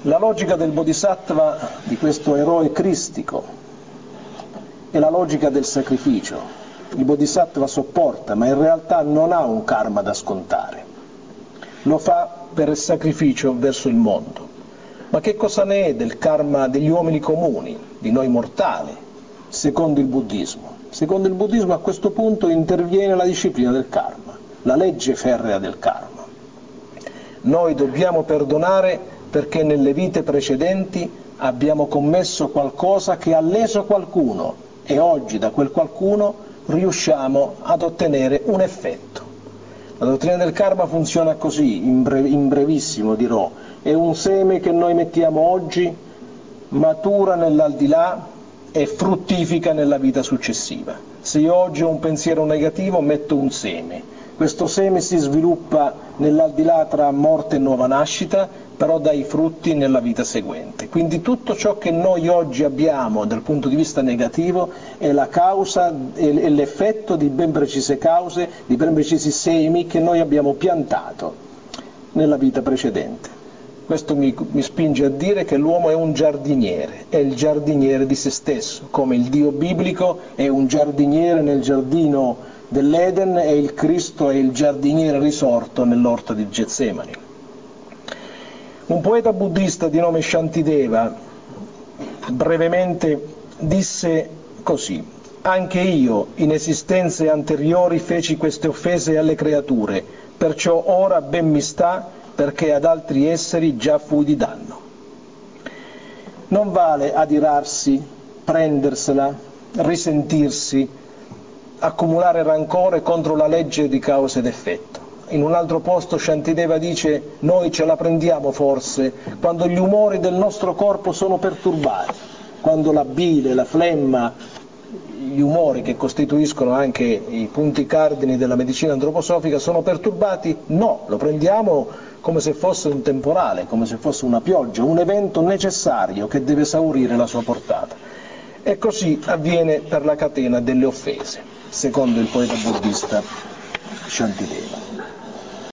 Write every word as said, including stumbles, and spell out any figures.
La logica del Bodhisattva, di questo eroe cristico, è la logica del sacrificio. Il Bodhisattva sopporta, ma in realtà non ha un karma da scontare. Lo fa per il sacrificio verso il mondo. Ma che cosa ne è del karma degli uomini comuni, di noi mortali, secondo il buddismo? Secondo il buddismo a questo punto interviene la disciplina del karma, la legge ferrea del karma. Noi dobbiamo perdonare perché nelle vite precedenti abbiamo commesso qualcosa che ha leso qualcuno e oggi da quel qualcuno riusciamo ad ottenere un effetto. La dottrina del karma funziona così, in, brev- in brevissimo dirò, è un seme che noi mettiamo oggi, matura nell'aldilà e fruttifica nella vita successiva. Se io oggi ho un pensiero negativo metto un seme, questo seme si sviluppa nell'aldilà tra morte e nuova nascita, però dà i frutti nella vita seguente. Quindi tutto ciò che noi oggi abbiamo dal punto di vista negativo è la causa e l'effetto di ben precise cause, di ben precisi semi che noi abbiamo piantato nella vita precedente. Questo mi, mi spinge a dire che l'uomo è un giardiniere, è il giardiniere di se stesso, come il Dio biblico è un giardiniere nel giardino dell'Eden e il Cristo è il giardiniere risorto nell'orto di Getsemani. Un poeta buddista di nome Shantideva brevemente disse così: anche io in esistenze anteriori feci queste offese alle creature, perciò ora ben mi sta, perché ad altri esseri già fui di danno. Non vale adirarsi, prendersela, risentirsi, accumulare rancore contro la legge di causa ed effetto. In un altro posto Shantideva dice: noi ce la prendiamo forse quando gli umori del nostro corpo sono perturbati, quando la bile, la flemma, gli umori che costituiscono anche i punti cardini della medicina antroposofica sono perturbati. No, lo prendiamo come se fosse un temporale, come se fosse una pioggia, un evento necessario che deve esaurire la sua portata. E così avviene per la catena delle offese, secondo il poeta buddista Shantideva.